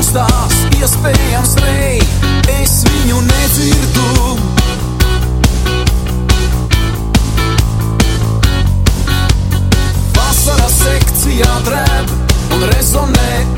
mostās iespējams rei, es viņu nedzirdu. Vasara sekcijā drēb un rezonē